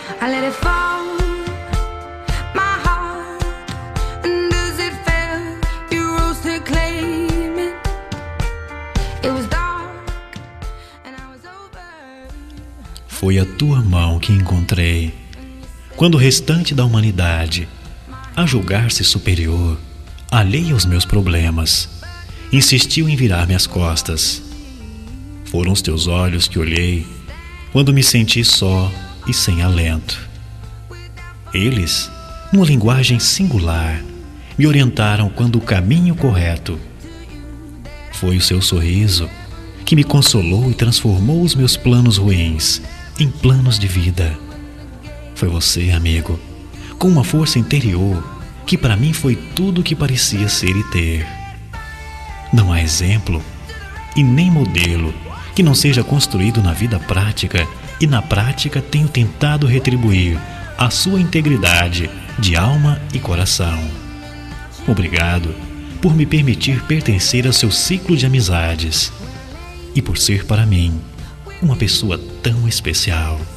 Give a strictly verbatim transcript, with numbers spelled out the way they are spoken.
I let it fall, my heart, and as it fell, you rose to claim it. It was dark, and I was over. Foi a tua mão que encontrei, quando o restante da humanidade, a julgar-se superior, alheia aos meus problemas, insistiu em virar-me as costas. Foram os teus olhos que olhei, quando me senti só e sem alento. Eles, numa linguagem singular, me orientaram quando o caminho correto. Foi o seu sorriso que me consolou e transformou os meus planos ruins em planos de vida. Foi você, amigo, com uma força interior que para mim foi tudo o que parecia ser e ter. Não há exemplo e nem modelo que não seja construído na vida prática, e na prática tenho tentado retribuir a sua integridade de alma e coração. Obrigado por me permitir pertencer ao seu ciclo de amizades e por ser para mim uma pessoa tão especial.